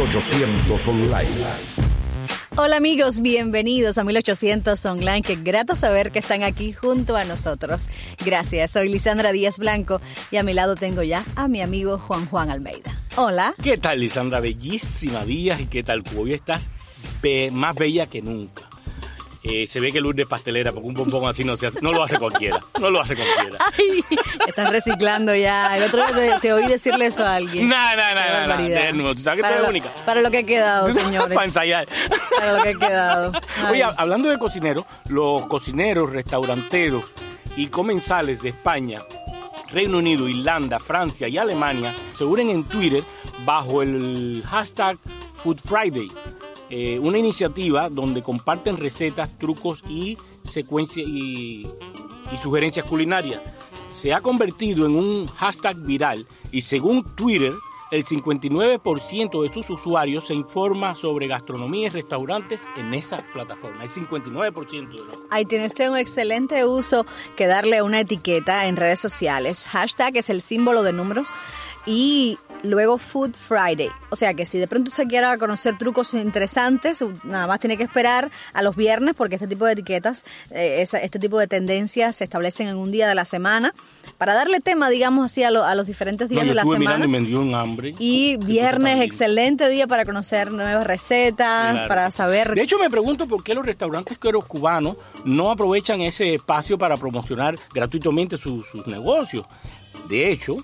1800 Online. Hola amigos, bienvenidos a 1800 Online. Qué grato saber que están aquí junto a nosotros. Gracias, soy Lisandra Díaz Blanco y a mi lado tengo ya a mi amigo Juan Almeida. Hola. ¿Qué tal, Lisandra? Bellísima Díaz. ¿Y qué tal? Hoy estás más bella que nunca. Se ve que Lourdes pastelera, porque un bombón así no lo hace cualquiera. No lo hace cualquiera. Ay, estás reciclando ya. El otro día te oí decirle eso a alguien. No. Tú sabes que tú eres única. Para lo que he quedado, señores. Para ensayar. Para lo que he quedado. Ay. Oye, hablando de cocineros, los cocineros, restauranteros y comensales de España, Reino Unido, Irlanda, Francia y Alemania se unen en Twitter bajo el hashtag Food Friday. Una iniciativa donde comparten recetas, trucos y secuencias y sugerencias culinarias. Se ha convertido en un hashtag viral y según Twitter, el 59% de sus usuarios se informa sobre gastronomía y restaurantes en esa plataforma. El 59% de los... Ahí tiene usted un excelente uso que darle una etiqueta en redes sociales. Hashtag es el símbolo de números y luego Food Friday. O sea que si de pronto usted quiera conocer trucos interesantes, nada más tiene que esperar a los viernes porque este tipo de etiquetas, este tipo de tendencias se establecen en un día de la semana para darle tema, digamos así, a los diferentes días de la semana. Mirando y me dio un hambre. Y viernes, excelente día para conocer nuevas recetas, claro, para saber... De hecho, me pregunto por qué los restaurantes cubanos no aprovechan ese espacio para promocionar gratuitamente sus negocios. De hecho,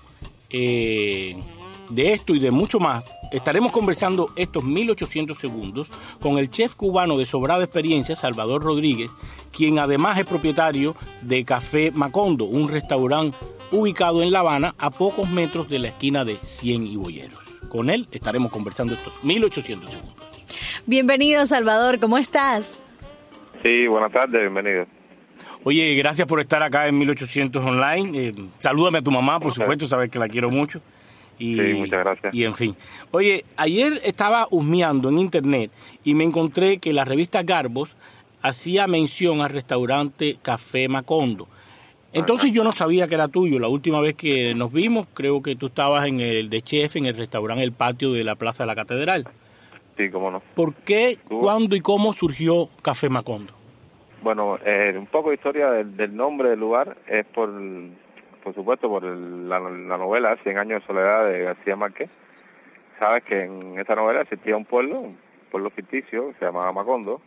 de esto y de mucho más, estaremos conversando estos 1800 segundos con el chef cubano de sobrada experiencia, Salvador Rodríguez, quien además es propietario de Café Macondo, un restaurante ubicado en La Habana a pocos metros de la esquina de 100 y Boyeros. Con él estaremos conversando estos 1800 segundos. Bienvenido, Salvador, ¿cómo estás? Sí, buenas tardes, bienvenido. Oye, gracias por estar acá en 1800 Online. Salúdame a tu mamá, por supuesto, sabes que la quiero mucho. Sí, muchas gracias. Y en fin. Oye, ayer estaba husmeando en internet y me encontré que la revista Garbos hacía mención al restaurante Café Macondo. Entonces yo no sabía que era tuyo. La última vez que nos vimos, creo que tú estabas en el de chef en el restaurante El Patio de la Plaza de la Catedral. Sí, cómo no. ¿Por qué, cuándo y cómo surgió Café Macondo? Bueno, un poco de historia del nombre del lugar es por supuesto, por la novela 100 años de soledad de García Márquez. Sabes que en esta novela existía un pueblo ficticio que se llamaba Macondo.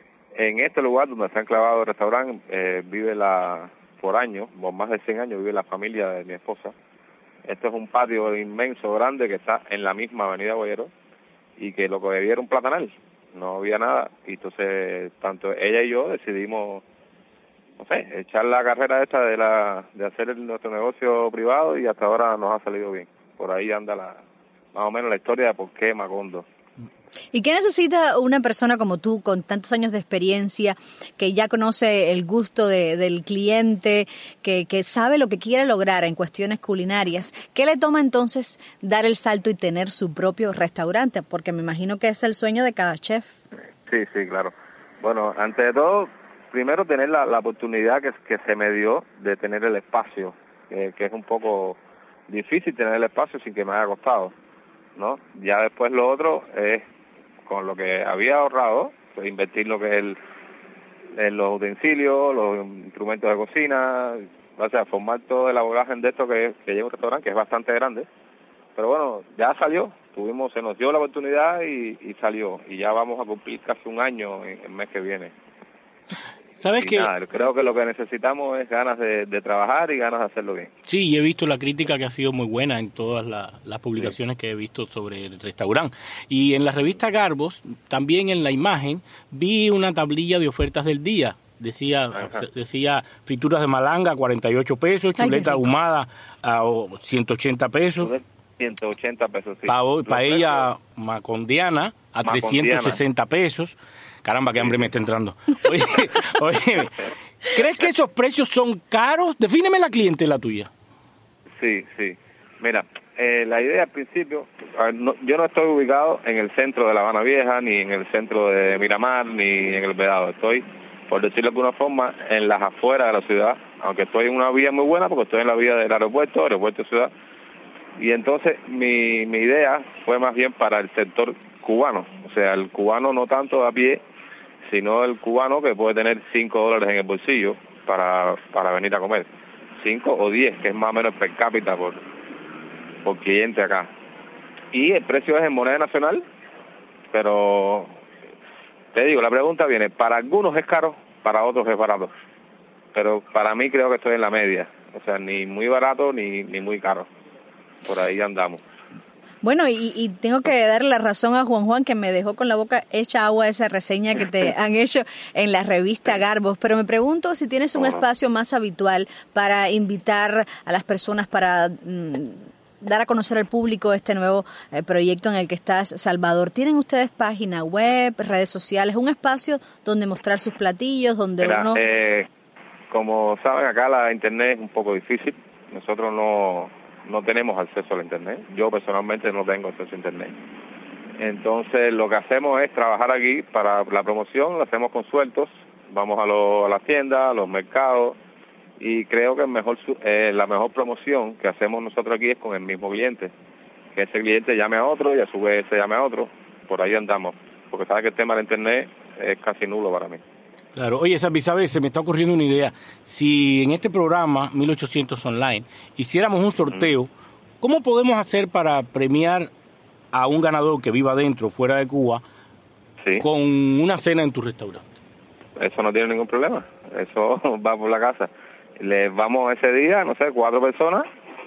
En este lugar donde se ha enclavado el restaurante vive por años, por más de 100 años, vive la familia de mi esposa. Esto es un patio inmenso, grande, que está en la misma avenida Boyero y que lo que había era un platanal, no había nada. Y entonces, tanto ella y yo decidimos, no sé, echar la carrera esta de hacer nuestro negocio privado y hasta ahora nos ha salido bien. Por ahí anda más o menos la historia de por qué Macondo. ¿Y qué necesita una persona como tú, con tantos años de experiencia, que ya conoce el gusto del cliente, que sabe lo que quiere lograr en cuestiones culinarias? ¿Qué le toma entonces dar el salto y tener su propio restaurante? Porque me imagino que es el sueño de cada chef. Sí, claro. Bueno, antes de todo, primero tener la oportunidad que se me dio de tener el espacio, que es un poco difícil tener el espacio sin que me haya costado, ¿no? Ya después lo otro es, con lo que había ahorrado, pues invertir lo que es en los utensilios, los instrumentos de cocina, o sea, formar todo el abordaje de esto que lleva un restaurante, que es bastante grande. Pero bueno, ya salió, se nos dio la oportunidad y salió, y ya vamos a cumplir casi un año en el mes que viene. ¿Sabes qué? Creo que lo que necesitamos es ganas de trabajar y ganas de hacerlo bien. Sí, y he visto la crítica que ha sido muy buena en todas las publicaciones que he visto sobre el restaurante. Y en la revista Garbos, también en la imagen, vi una tablilla de ofertas del día. Decía frituras de malanga, 48 pesos, chuleta ahumada a 180 pesos. 180 pesos, sí. Paella macondiana a 360 pesos. Caramba, qué hambre me está entrando. Oye, ¿crees que esos precios son caros? Defíneme la clientela tuya. Sí. Mira, la idea al principio, yo no estoy ubicado en el centro de La Habana Vieja, ni en el centro de Miramar, ni en el Vedado. Estoy, por decirlo de alguna forma, en las afueras de la ciudad, aunque estoy en una vía muy buena, porque estoy en la vía del aeropuerto de ciudad. Y entonces mi idea fue más bien para el sector cubano, o sea, el cubano no tanto a pie, sino el cubano que puede tener $5 en el bolsillo para venir a comer, 5 o 10, que es más o menos per cápita por cliente acá. Y el precio es en moneda nacional, pero te digo, la pregunta viene, para algunos es caro, para otros es barato, pero para mí creo que estoy en la media, o sea, ni muy barato ni muy caro. Por ahí andamos. Bueno, y tengo que darle la razón a Juan, que me dejó con la boca hecha agua esa reseña que te han hecho en la revista Garbos, pero me pregunto si tienes un espacio más habitual para invitar a las personas para dar a conocer al público este nuevo proyecto en el que estás, Salvador. ¿Tienen ustedes página web, redes sociales, un espacio donde mostrar sus platillos, donde uno...? Como saben, acá la internet es un poco difícil. Nosotros no tenemos acceso a la internet. Yo personalmente no tengo acceso a internet. Entonces lo que hacemos es trabajar aquí para la promoción, lo hacemos con sueltos, vamos a las tiendas, a los mercados, y creo que la mejor promoción que hacemos nosotros aquí es con el mismo cliente, que ese cliente llame a otro y a su vez se llame a otro. Por ahí andamos, porque sabes que el tema de internet es casi nulo para mí. Claro. Oye, ¿sabes? Se me está ocurriendo una idea. Si en este programa, 1800 Online, hiciéramos un sorteo, ¿cómo podemos hacer para premiar a un ganador que viva dentro, fuera de Cuba, con una cena en tu restaurante? Eso no tiene ningún problema. Eso va por la casa. Les vamos ese día, 4 personas.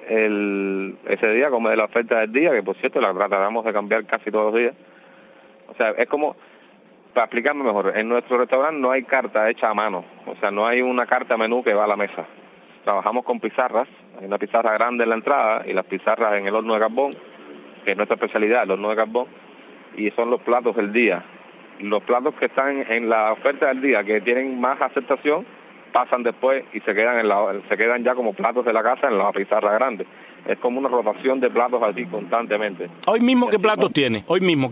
Ese día come de la oferta del día, que por cierto la tratamos de cambiar casi todos los días. O sea, es como... Para explicarme mejor, en nuestro restaurante no hay carta hecha a mano, o sea, no hay una carta menú que va a la mesa. Trabajamos con pizarras, hay una pizarra grande en la entrada y las pizarras en el horno de carbón, que es nuestra especialidad, el horno de carbón, y son los platos del día. Los platos que están en la oferta del día, que tienen más aceptación, pasan después y se quedan ya como platos de la casa en la pizarra grande. Es como una rotación de platos así constantemente. ¿Hoy mismo qué platos tienes? Hoy mismo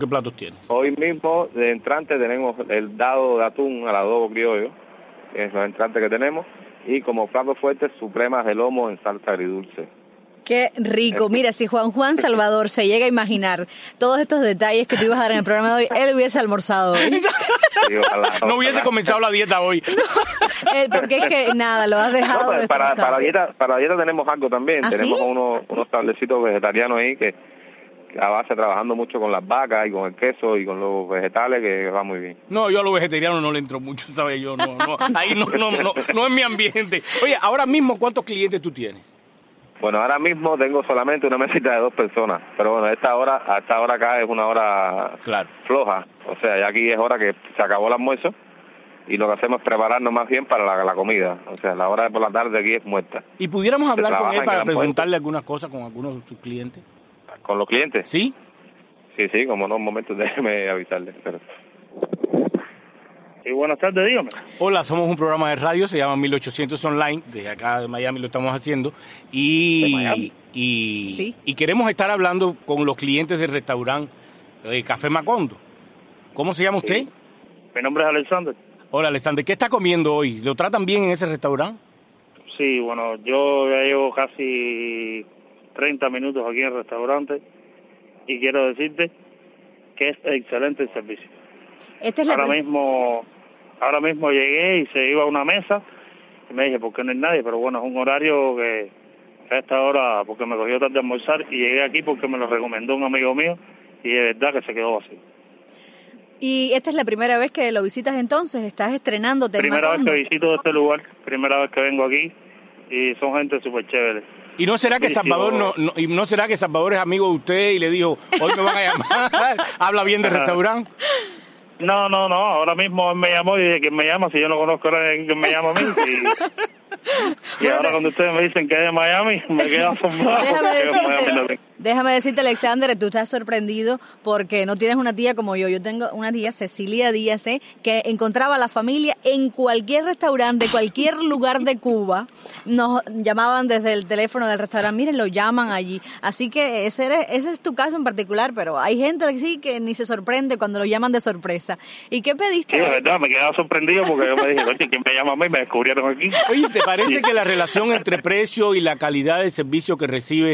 de entrante tenemos el dado de atún al adobo criollo, que es los entrantes que tenemos, y como plato fuerte, supremas de lomo en salsa agridulce. Qué rico. Mira, si Juan Salvador se llega a imaginar todos estos detalles que tú ibas a dar en el programa de hoy, él hubiese almorzado hoy. Sí, ojalá. No hubiese comenzado la dieta hoy. Porque es que nada, lo has dejado para la dieta tenemos algo también. ¿Ah, tenemos sí? unos tablecitos vegetarianos ahí que a base trabajando mucho con las vacas y con el queso y con los vegetales, que va muy bien. No, yo a los vegetarianos no le entro mucho, ¿sabes? Yo ahí no es mi ambiente. Oye, ahora mismo, ¿cuántos clientes tú tienes? Bueno, ahora mismo tengo solamente una mesita de 2 personas, pero bueno, hasta ahora acá es una hora floja, o sea, ya aquí es hora que se acabó el almuerzo y lo que hacemos es prepararnos más bien para la comida, o sea, la hora de por la tarde aquí es muerta. ¿Y pudiéramos hablar con él para preguntarle algunas cosas con algunos de sus clientes? ¿Con los clientes? ¿Sí? Sí, como no, un momento, déjeme avisarle. Pero... Sí, buenas tardes, dígame. Hola, somos un programa de radio, se llama 1800 Online, desde acá de Miami lo estamos haciendo, y queremos estar hablando con los clientes del restaurante Café Macondo. ¿Cómo se llama usted? Sí. Mi nombre es Alexander. Hola, Alexander, ¿qué está comiendo hoy? ¿Lo tratan bien en ese restaurante? Sí, bueno, yo ya llevo casi 30 minutos aquí en el restaurante y quiero decirte que es excelente el servicio. Ahora mismo llegué y se iba a una mesa y me dije, ¿por qué no hay nadie? Pero bueno, es un horario que a esta hora, porque me cogió tarde de almorzar y llegué aquí porque me lo recomendó un amigo mío y de verdad que se quedó vacío. ¿Y esta es la primera vez que lo visitas entonces? ¿Estás estrenándote? Primera vez que visito este lugar, primera vez que vengo aquí y son gente súper chévere. ¿Y no será que Salvador no será que Salvador es amigo de usted y le dijo, hoy me van a llamar, habla bien del restaurante? No, ahora mismo él me llamó y dice que me llama, si yo no conozco a nadie que me llama a mí. Y ahora cuando ustedes me dicen que es de Miami, me quedo asombrado. Déjame decirte, Alexander, tú estás sorprendido porque no tienes una tía como yo. Yo tengo una tía, Cecilia Díaz, que encontraba a la familia en cualquier restaurante, cualquier lugar de Cuba. Nos llamaban desde el teléfono del restaurante, miren, lo llaman allí. Así que ese es tu caso en particular, pero hay gente así que ni se sorprende cuando lo llaman de sorpresa. ¿Y qué pediste? Sí, de verdad, me quedaba sorprendido porque yo me dije, oye, ¿quién me llama a mí? Me descubrieron aquí. Oye, ¿te parece que la relación entre precio y la calidad del servicio que recibes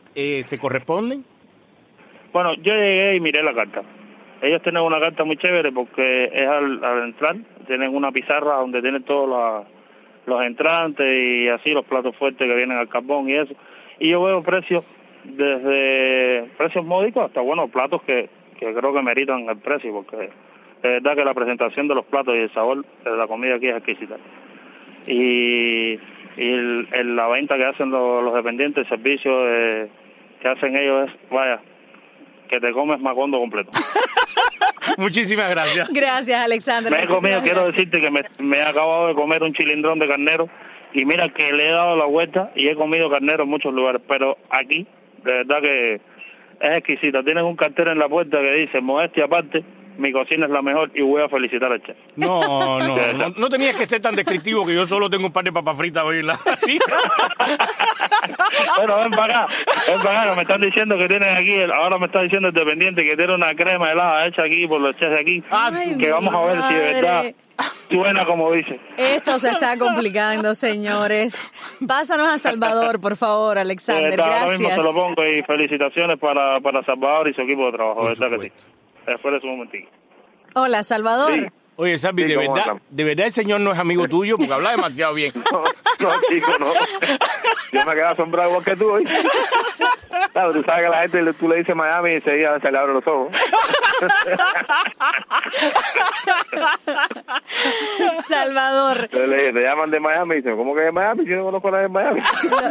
se corresponden? Bueno, yo llegué y miré la carta. Ellos tienen una carta muy chévere porque es al entrar, tienen una pizarra donde tienen todos los entrantes y así los platos fuertes que vienen al carbón y eso. Y yo veo precios desde precios módicos hasta, bueno, platos que creo que meritan el precio, porque es verdad que la presentación de los platos y el sabor de la comida aquí es exquisita. Y la venta que hacen los dependientes, el servicio que hacen ellos es, vaya, que te comes Macondo completo. Muchísimas gracias. Gracias, Alexander. Me he comido, quiero decirte que me he acabado de comer un chilindrón de carnero y mira que le he dado la vuelta y he comido carnero en muchos lugares, pero aquí, de verdad que es exquisita. Tienen un cartel en la puerta que dice, modestia aparte, mi cocina es la mejor y voy a felicitar al chef. No tenías que ser tan descriptivo que yo solo tengo un par de papas fritas hoy en la Bueno, ven para acá, me están diciendo que tienen aquí, ahora me está diciendo el dependiente que tiene una crema helada hecha aquí por los chefs de aquí, que vamos a ver si de verdad suena como dice. Esto se está complicando, señores. Pásanos a Salvador, por favor, Alexander. Gracias. Ahora mismo te lo pongo y felicitaciones para Salvador y su equipo de trabajo, Por verdad supuesto. que sí. Espera un momentito. Hola, Salvador. Sí. Oye, Salvi, Sí, de verdad el señor no es amigo tuyo porque habla demasiado bien. No, chico, no. Yo me quedé asombrado igual que tú hoy. Claro, tú sabes que la gente, tú le dices Miami y enseguida se le abren los ojos. Salvador. Entonces le dije, te llaman de Miami y dicen, ¿cómo que de Miami? Yo no conozco a nadie de Miami.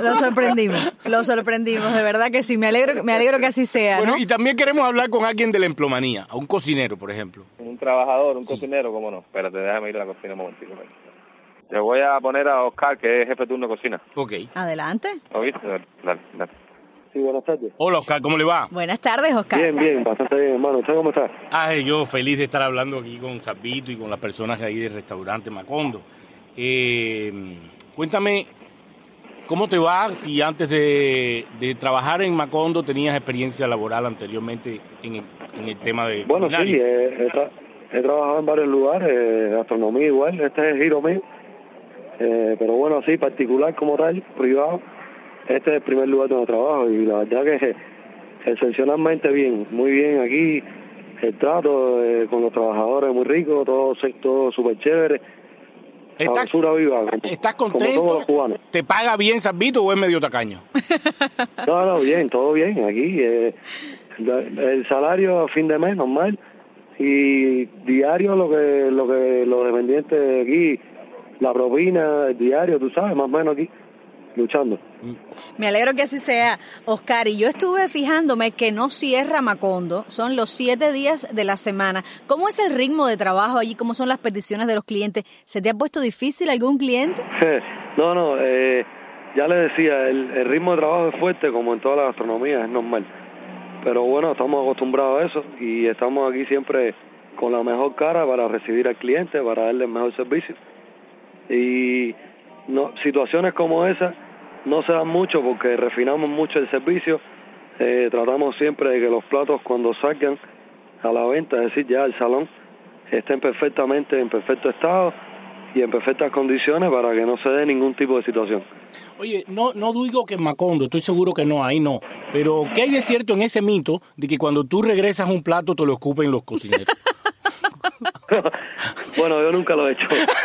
Lo sorprendimos, de verdad que sí, me alegro que así sea, Bueno, ¿no? y también queremos hablar con alguien de la empleomanía, a un cocinero, por ejemplo. Un trabajador, un cocinero, ¿cómo no? Espérate, déjame ir a la cocina un momentito. Le voy a poner a Oscar, que es jefe de turno de cocina. Ok. Adelante. ¿Oíste? Dale. Sí, buenas tardes. Hola, Oscar, ¿cómo le va? Buenas tardes, Oscar. Bien, bastante bien, hermano. ¿Usted cómo está? Ay, yo feliz de estar hablando aquí con Salvito y con las personas de ahí del restaurante Macondo. Cuéntame, ¿cómo te va si antes de trabajar en Macondo tenías experiencia laboral anteriormente en el tema de Bueno, culinaria? sí, he trabajado en varios lugares, gastronomía igual, este es el giro mío, pero bueno, sí, particular como tal, privado, este es el primer lugar donde trabajo y la verdad que excepcionalmente bien, muy bien aquí, el trato con los trabajadores muy rico, todo súper chévere, sabrosura viva, ¿Estás como contento? todos los cubanos. ¿Te paga bien Salvito o es medio tacaño? No, bien, todo bien aquí, el salario a fin de mes normal y diario lo que los dependientes de aquí, la propina, el diario, tú sabes, más o menos aquí, luchando. Me alegro que así sea, Oscar. Y yo estuve fijándome que no cierra Macondo, son los 7 días de la semana. ¿Cómo es el ritmo de trabajo allí? ¿Cómo son las peticiones de los clientes? ¿Se te ha puesto difícil algún cliente? No, ya le decía, el ritmo de trabajo es fuerte como en toda la gastronomía, es normal. Pero bueno, estamos acostumbrados a eso y estamos aquí siempre con la mejor cara para recibir al cliente, para darle el mejor servicio. Y no, situaciones como esas no se dan mucho porque refinamos mucho el servicio, tratamos siempre de que los platos cuando salgan a la venta, es decir, ya al salón, estén en perfecto estado y en perfectas condiciones para que no se dé ningún tipo de situación. Oye, no digo que en Macondo, estoy seguro que no, ahí no, pero ¿qué hay de cierto en ese mito de que cuando tú regresas un plato te lo ocupen los cocineros? Bueno, yo nunca lo he hecho.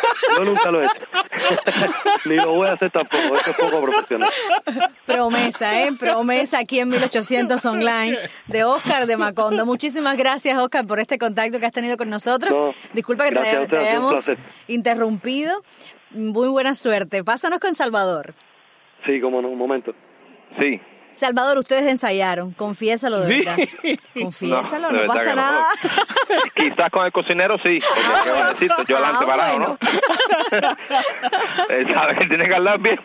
Ni lo voy a hacer tampoco, eso es poco profesional. Promesa aquí en 1800 Online de Oscar de Macondo. Muchísimas gracias, Oscar, por este contacto que has tenido con nosotros. No, disculpa que te hayamos interrumpido. Muy buena suerte. Pásanos con Salvador. Sí, como no, un momento. Sí. Salvador, ustedes ensayaron, confiésalo de verdad. Confiésalo, no pasa nada. Quizás con el cocinero sí, porque ¿qué va a decir? Yo adelante parado, bueno. ¿no? Él sabe que tiene que hablar bien.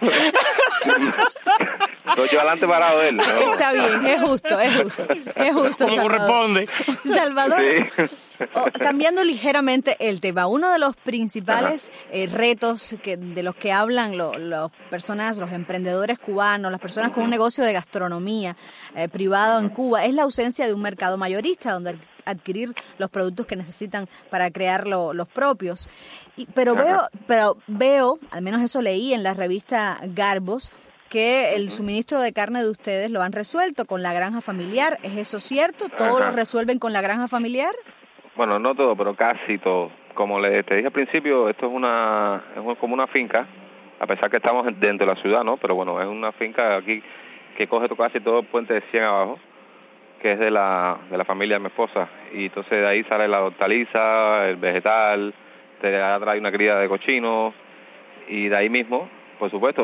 Yo adelante parado de él. ¿No? Está bien, es justo. Como corresponde. Salvador, Sí. cambiando ligeramente el tema, uno de los principales retos de los que hablan los emprendedores cubanos, las personas con un negocio de gastronomía privado en Cuba, es la ausencia de un mercado mayorista donde adquirir los productos que necesitan para crear los propios. Pero veo, al menos eso leí en la revista Garbos, que el suministro de carne de ustedes lo han resuelto con la granja familiar. ¿Es eso cierto? ¿Todo lo resuelven con la granja familiar? Bueno, no todo, pero casi todo. Como te dije al principio, esto es como una finca, a pesar que estamos dentro de la ciudad, ¿no? Pero bueno, es una finca aquí que coge casi todo el puente de 100 abajo, que es de la familia de mi esposa. Y entonces de ahí sale la hortaliza, el vegetal, te trae una cría de cochinos, y de ahí mismo, por supuesto,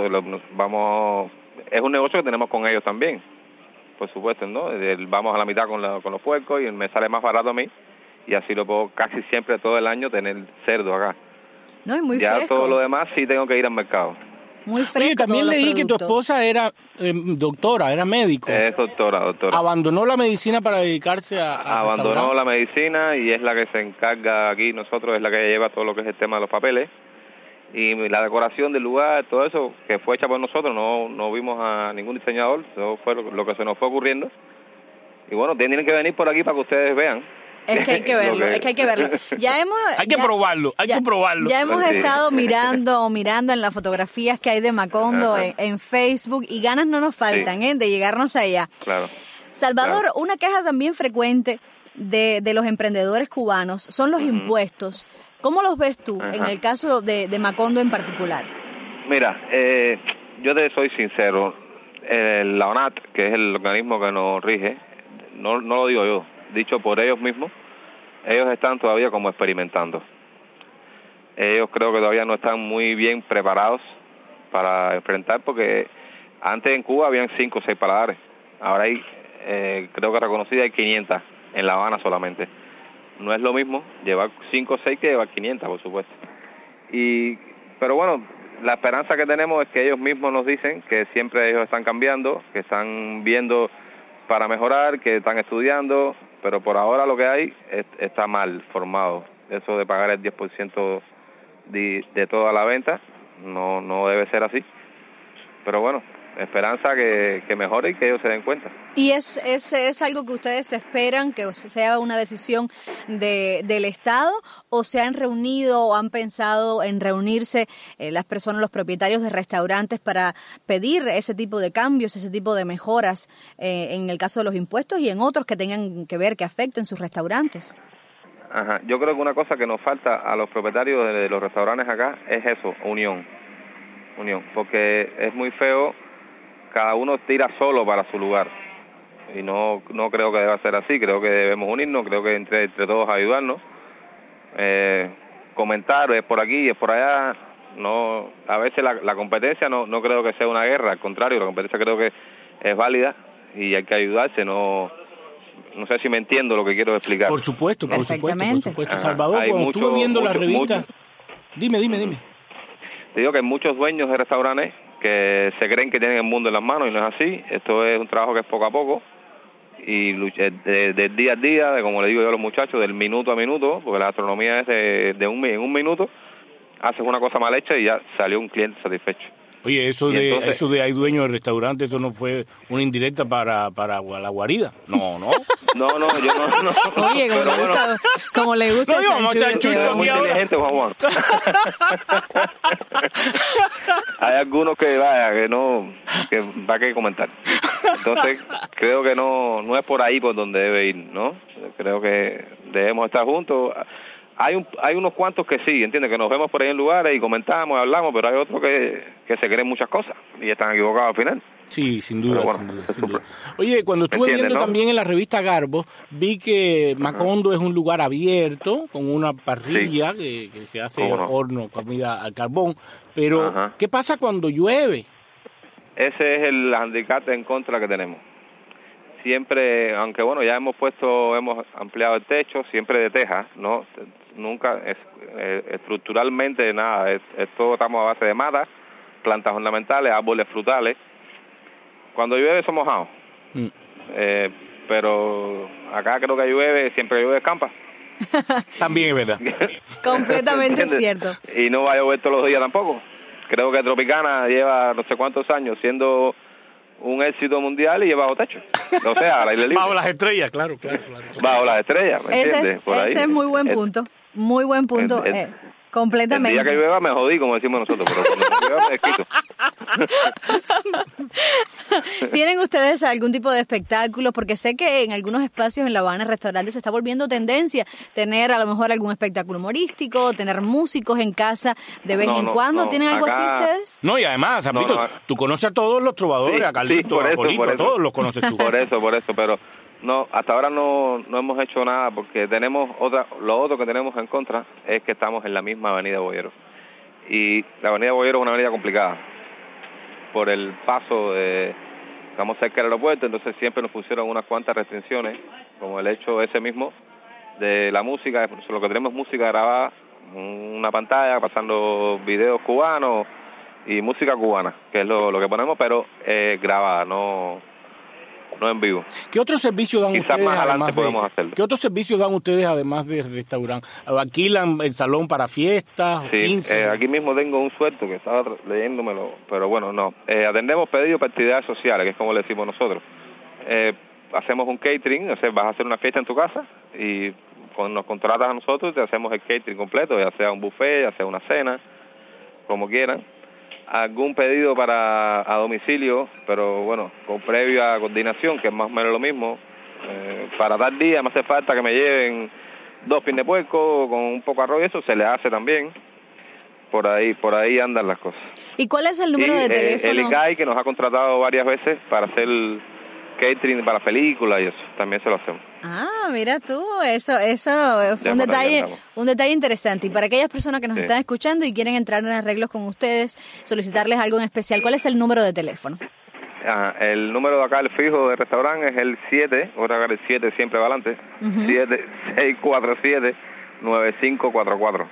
es un negocio que tenemos con ellos también, por supuesto, ¿no? Vamos a la mitad con los puercos y me sale más barato a mí, y así lo puedo casi siempre todo el año tener cerdo acá. No, y muy ya fresco. todo lo demás sí tengo que ir al mercado. Muy fresco. Oye, también leí que tu esposa era doctora, era médico. Es doctora. Abandonó la medicina para dedicarse a Abandonó la medicina y es la que se encarga aquí, nosotros, es la que lleva todo lo que es el tema de los papeles. Y la decoración del lugar, todo eso que fue hecha por nosotros, no vimos a ningún diseñador, eso fue lo que se nos fue ocurriendo. Y bueno, tienen que venir por aquí para que ustedes vean. Es que hay que verlo, es que hay que verlo. Hay que probarlo. Ya hemos estado mirando en las fotografías que hay de Macondo en Facebook, y ganas no nos faltan, de llegarnos allá. Claro. Salvador, una queja también frecuente de los emprendedores cubanos son los impuestos. ¿Cómo los ves tú en el caso de Macondo en particular? Mira, yo te soy sincero, la ONAT, que es el organismo que nos rige, no lo digo yo, dicho por ellos mismos, ellos están todavía como experimentando. Ellos creo que todavía no están muy bien preparados para enfrentar, porque antes en Cuba habían 5 o 6 paladares, ahora hay, creo que reconocida hay 500 en La Habana solamente. No es lo mismo llevar 5 o 6 que llevar 500, por supuesto. Pero bueno, la esperanza que tenemos es que ellos mismos nos dicen que siempre ellos están cambiando, que están viendo para mejorar, que están estudiando, pero por ahora lo que hay está mal formado. Eso de pagar el 10% de toda la venta no debe ser así. Pero bueno, esperanza que mejore y que ellos se den cuenta. ¿Y es algo que ustedes esperan que sea una decisión del Estado, o se han reunido o han pensado en reunirse las personas, los propietarios de restaurantes, para pedir ese tipo de cambios, ese tipo de mejoras en el caso de los impuestos y en otros que tengan que ver, que afecten sus restaurantes? Ajá. Yo creo que una cosa que nos falta a los propietarios de los restaurantes acá es eso, unión, porque es muy feo, cada uno tira solo para su lugar, y no creo que deba ser así. Creo que debemos unirnos, creo que entre todos ayudarnos, comentar, es por aquí, es por allá. No, a veces la competencia no creo que sea una guerra, al contrario, la competencia creo que es válida y hay que ayudarse. No sé si me entiendo lo que quiero explicar. Por supuesto. Ajá. Salvador, cuando estuve viendo la revista... Dime. Te digo que hay muchos dueños de restaurantes que se creen que tienen el mundo en las manos, y no es así. Esto es un trabajo que es poco a poco, y del día a día, de, como le digo yo a los muchachos, del minuto a minuto, porque la gastronomía es en un minuto, haces una cosa mal hecha y ya salió un cliente satisfecho. Oye, eso de hay dueños de restaurantes, eso no fue una indirecta para la guarida. No, yo no. Que Oye, como le gusta no, vamos a chanchucho muy inteligente, Juan. Hay algunos que va que comentar. Entonces, creo que no es por ahí por donde debe ir, ¿no? Creo que debemos estar juntos. Hay unos cuantos que sí, entiende, que nos vemos por ahí en lugares y comentamos, hablamos, pero hay otros que se creen muchas cosas y están equivocados al final. Sí, sin duda. Oye, cuando estuve viendo también en la revista Garbo, vi que Macondo es un lugar abierto, con una parrilla que se hace horno, comida al carbón, pero ¿qué pasa cuando llueve? Ese es el handicap en contra que tenemos. Siempre, aunque bueno, ya hemos ampliado el techo, siempre de teja, ¿no? Nunca, estructuralmente nada, esto estamos a base de matas, plantas ornamentales, árboles frutales. Cuando llueve son mojados, pero acá creo que siempre llueve escampa. También es verdad. Completamente cierto. Y no va a llover todos los días tampoco. Creo que Tropicana lleva no sé cuántos años siendo un éxito mundial y bajo techo. O sea, al aire libre. Bajo las estrellas, claro. Bajo las estrellas, ¿me entiendes? Ese es muy buen punto. Muy buen punto. Completamente. El día que llueva me jodí, como decimos nosotros, pero cuando no llueva me desquito. ¿Tienen ustedes algún tipo de espectáculo? Porque sé que en algunos espacios en La Habana, restaurantes, se está volviendo tendencia tener a lo mejor algún espectáculo humorístico, tener músicos en casa de vez en cuando. ¿Tienen algo así ustedes? No, y además, Zapito, tú conoces a todos los trovadores, a Carlito, a Polito, a todos los conoces tú. Por eso, pero no, hasta ahora no hemos hecho nada porque tenemos lo otro que tenemos en contra es que estamos en la misma Avenida Boyero. Y la Avenida Boyero es una avenida complicada por el paso estamos cerca del aeropuerto, entonces siempre nos pusieron unas cuantas restricciones, como el hecho ese mismo de la música, lo que tenemos es música grabada, una pantalla pasando videos cubanos y música cubana, que es lo que ponemos, pero grabada, no en vivo. ¿Qué otros servicios dan Quizás ustedes más adelante además podemos hacerlo. ¿Qué otros servicios dan ustedes además de restaurante? ¿Alquilan el salón para fiestas? Sí, 15? Aquí mismo tengo un sueldo que estaba leyéndomelo, pero bueno, no. Atendemos pedidos para actividades sociales, que es como le decimos nosotros. Hacemos un catering, o sea, vas a hacer una fiesta en tu casa y nos contratas a nosotros y te hacemos el catering completo, ya sea un buffet, ya sea una cena, como quieran. Algún pedido a domicilio, pero bueno, con previa coordinación, que es más o menos lo mismo. Para tal día me hace falta que me lleven 2 piernas de puerco con un poco de arroz y eso se le hace también. Por ahí andan las cosas. ¿Y cuál es el número de teléfono? El ICAI, que nos ha contratado varias veces para hacer catering para películas y eso, también se lo hacemos. Ah, mira tú, eso fue un detalle interesante. Y para aquellas personas que nos están escuchando y quieren entrar en arreglos con ustedes, solicitarles algo en especial, ¿cuál es el número de teléfono? El número de acá, el fijo del restaurante, es el 7, voy a sacar el 7 siempre va adelante, 7647-9544.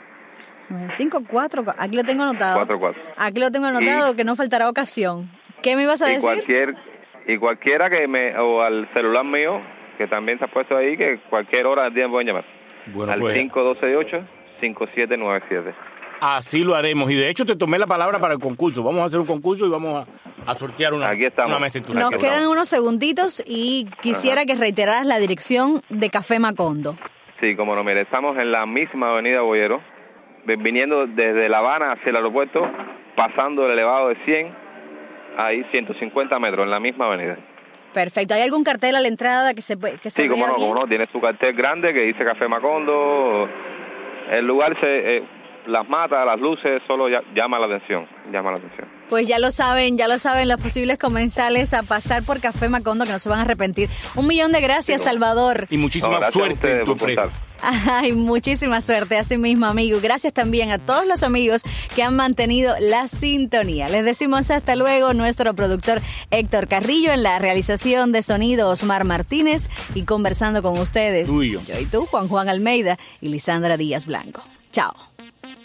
954, aquí lo tengo anotado. 44. Aquí lo tengo anotado, que no faltará ocasión. ¿Qué me ibas a decir? Cualquiera o al celular mío, que también está puesto ahí, que cualquier hora del día me pueden llamar. Bueno, al 512-5797. Así lo haremos. Y de hecho te tomé la palabra para el concurso. Vamos a hacer un concurso y vamos a sortear una mesa en tu Nos quedan unos segunditos y quisiera que reiteraras la dirección de Café Macondo. Sí, como no, mire, estamos en la misma Avenida Boyero, viniendo desde La Habana hacia el aeropuerto, pasando el elevado de 100, ahí 150 metros, en la misma avenida. Perfecto. ¿Hay algún cartel a la entrada que se vea bien? Como no, tiene su cartel grande que dice Café Macondo. El lugar, las matas, las luces, solo llama la atención. Pues ya lo saben los posibles comensales a pasar por Café Macondo, que no se van a arrepentir. 1.000.000 de gracias, Salvador. Y muchísima suerte en tu empresa. Ay, muchísima suerte, así mismo, amigo. Gracias también a todos los amigos que han mantenido la sintonía. Les decimos hasta luego. Nuestro productor Héctor Carrillo, en la realización de sonido Osmar Martínez, y conversando con ustedes, yo y tú, Juan Almeida y Lisandra Díaz Blanco. Chao.